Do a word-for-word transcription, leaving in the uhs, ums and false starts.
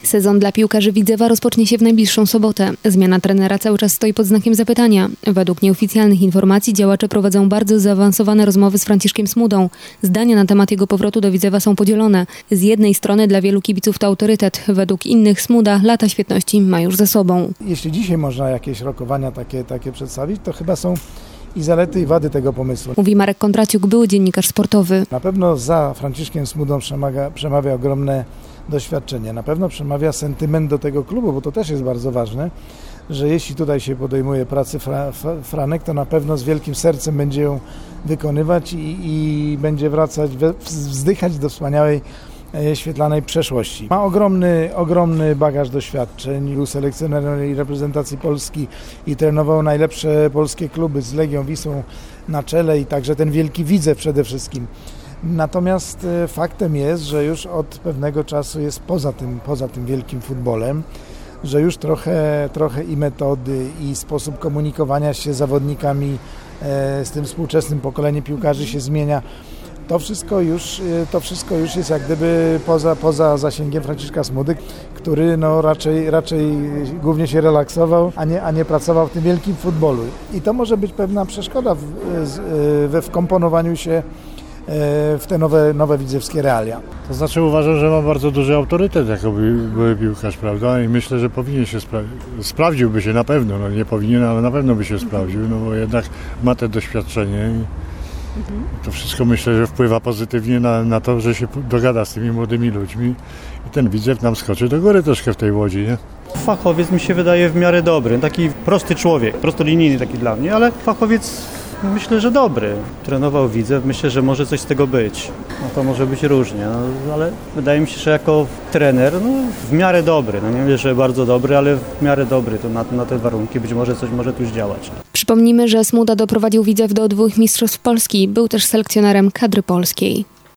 Sezon dla piłkarzy Widzewa rozpocznie się w najbliższą sobotę. Zmiana trenera cały czas stoi pod znakiem zapytania. Według nieoficjalnych informacji działacze prowadzą bardzo zaawansowane rozmowy z Franciszkiem Smudą. Zdania na temat jego powrotu do Widzewa są podzielone. Z jednej strony dla wielu kibiców to autorytet. Według innych Smuda lata świetności ma już za sobą. Jeśli dzisiaj można jakieś rokowania takie, takie przedstawić, to chyba są i zalety, i wady tego pomysłu. Mówi Marek Kondraciuk, były dziennikarz sportowy. Na pewno za Franciszkiem Smudą przemawia, przemawia ogromne doświadczenie. Na pewno przemawia sentyment do tego klubu, bo to też jest bardzo ważne, że jeśli tutaj się podejmuje pracy fra, fra, Franek, to na pewno z wielkim sercem będzie ją wykonywać i, i będzie wracać, wzdychać do wspaniałej świetlanej przeszłości. Ma ogromny, ogromny bagaż doświadczeń, był selekcjonerem reprezentacji Polski i trenował najlepsze polskie kluby z Legią Wisłą na czele i także ten wielki Widzew przede wszystkim. Natomiast faktem jest, że już od pewnego czasu jest poza tym, poza tym wielkim futbolem, że już trochę, trochę i metody, i sposób komunikowania się z zawodnikami, z tym współczesnym pokoleniem piłkarzy się zmienia. To wszystko już, to wszystko już jest jak gdyby poza, poza zasięgiem Franciszka Smudy, który no raczej, raczej głównie się relaksował, a nie, a nie pracował w tym wielkim futbolu. I to może być pewna przeszkoda w, we wkomponowaniu się w te nowe, nowe widzewskie realia. To znaczy uważam, że ma bardzo duży autorytet jako były piłkarz, prawda? I myślę, że powinien się spra- sprawdziłby się na pewno, no nie powinien, ale na pewno by się sprawdził, no bo jednak ma te doświadczenie. To wszystko myślę, że wpływa pozytywnie na, na to, że się dogada z tymi młodymi ludźmi i ten Widzew nam skoczy do góry troszkę w tej Łodzi, nie? Fachowiec mi się wydaje w miarę dobry, taki prosty człowiek, prostolinijny taki dla mnie, ale fachowiec myślę, że dobry. Trenował Widzew, myślę, że może coś z tego być. No to może być różnie, no, ale wydaje mi się, że jako trener no, w miarę dobry. No nie wiem, że bardzo dobry, ale w miarę dobry to na, na te warunki być może coś może tu zdziałać. Przypomnijmy, że Smuda doprowadził Widzew do dwóch mistrzostw Polski. Był też selekcjonerem kadry polskiej.